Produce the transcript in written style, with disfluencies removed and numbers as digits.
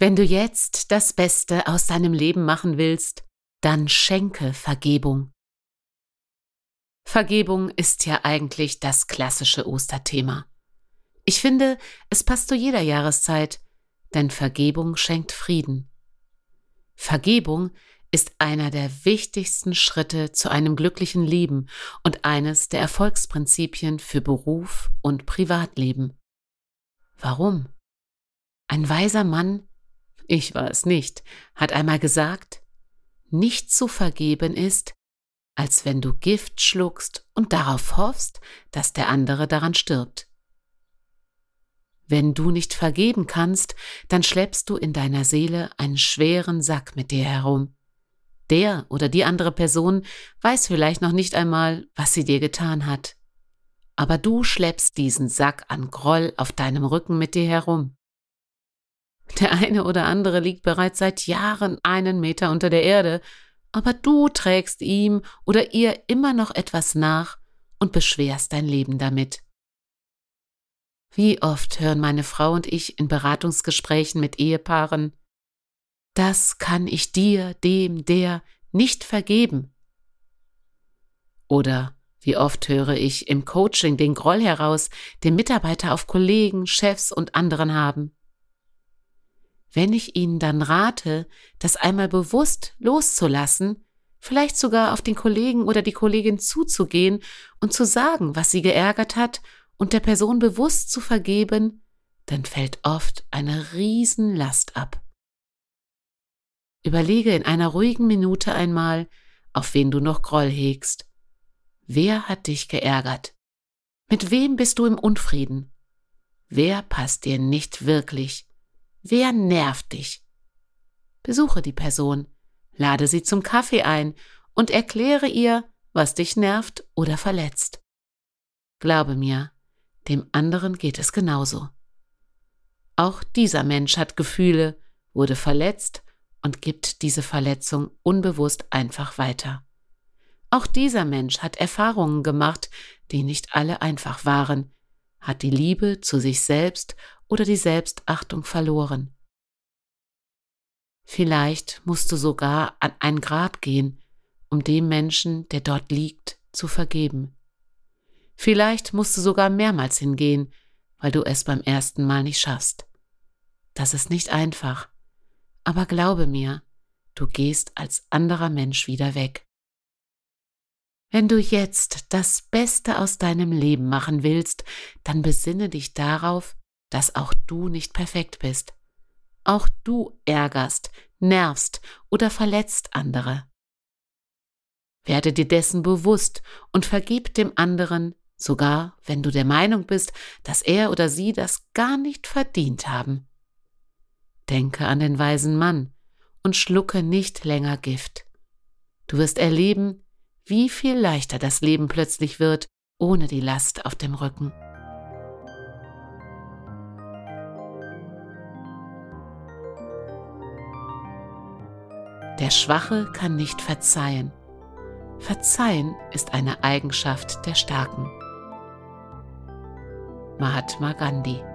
Wenn du jetzt das Beste aus deinem Leben machen willst, dann schenke Vergebung. Vergebung ist ja eigentlich das klassische Osterthema. Ich finde, es passt zu jeder Jahreszeit, denn Vergebung schenkt Frieden. Vergebung ist einer der wichtigsten Schritte zu einem glücklichen Leben und eines der Erfolgsprinzipien für Beruf und Privatleben. Warum? Ein weiser Mann, ich war es nicht, hat einmal gesagt, nicht zu vergeben ist, als wenn du Gift schluckst und darauf hoffst, dass der andere daran stirbt. Wenn du nicht vergeben kannst, dann schleppst du in deiner Seele einen schweren Sack mit dir herum. Der oder die andere Person weiß vielleicht noch nicht einmal, was sie dir getan hat. Aber du schleppst diesen Sack an Groll auf deinem Rücken mit dir herum. Der eine oder andere liegt bereits seit Jahren 1 Meter unter der Erde, aber du trägst ihm oder ihr immer noch etwas nach und beschwerst dein Leben damit. Wie oft hören meine Frau und ich in Beratungsgesprächen mit Ehepaaren: Das kann ich dir, dem, der nicht vergeben. Oder wie oft höre ich im Coaching den Groll heraus, den Mitarbeiter auf Kollegen, Chefs und anderen haben. Wenn ich ihnen dann rate, das einmal bewusst loszulassen, vielleicht sogar auf den Kollegen oder die Kollegin zuzugehen und zu sagen, was sie geärgert hat und der Person bewusst zu vergeben, dann fällt oft eine Riesenlast ab. Überlege in einer ruhigen Minute einmal, auf wen du noch Groll hegst. Wer hat dich geärgert? Mit wem bist du im Unfrieden? Wer passt dir nicht wirklich? Wer nervt dich? Besuche die Person, lade sie zum Kaffee ein und erkläre ihr, was dich nervt oder verletzt. Glaube mir, dem anderen geht es genauso. Auch dieser Mensch hat Gefühle, wurde verletzt und gibt diese Verletzung unbewusst einfach weiter. Auch dieser Mensch hat Erfahrungen gemacht, die nicht alle einfach waren, hat die Liebe zu sich selbst oder die Selbstachtung verloren. Vielleicht musst du sogar an ein Grab gehen, um dem Menschen, der dort liegt, zu vergeben. Vielleicht musst du sogar mehrmals hingehen, weil du es beim ersten Mal nicht schaffst. Das ist nicht einfach, aber glaube mir, du gehst als anderer Mensch wieder weg. Wenn du jetzt das Beste aus deinem Leben machen willst, dann besinne dich darauf, dass auch du nicht perfekt bist. Auch du ärgerst, nervst oder verletzt andere. Werde dir dessen bewusst und vergib dem anderen, sogar wenn du der Meinung bist, dass er oder sie das gar nicht verdient haben. Denke an den weisen Mann und schlucke nicht länger Gift. Du wirst erleben, wie viel leichter das Leben plötzlich wird, ohne die Last auf dem Rücken. Der Schwache kann nicht verzeihen. Verzeihen ist eine Eigenschaft der Starken. Mahatma Gandhi.